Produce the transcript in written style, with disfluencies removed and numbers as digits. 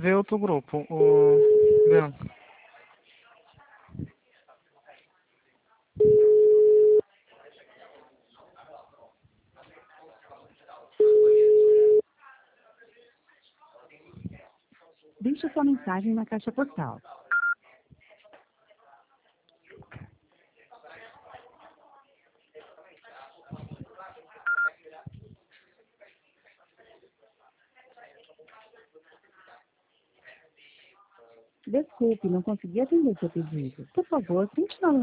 Vê outro grupo, o Bianca. Deixe sua mensagem na caixa postal. Desculpe, não consegui atender seu pedido. Por favor, tente novamente.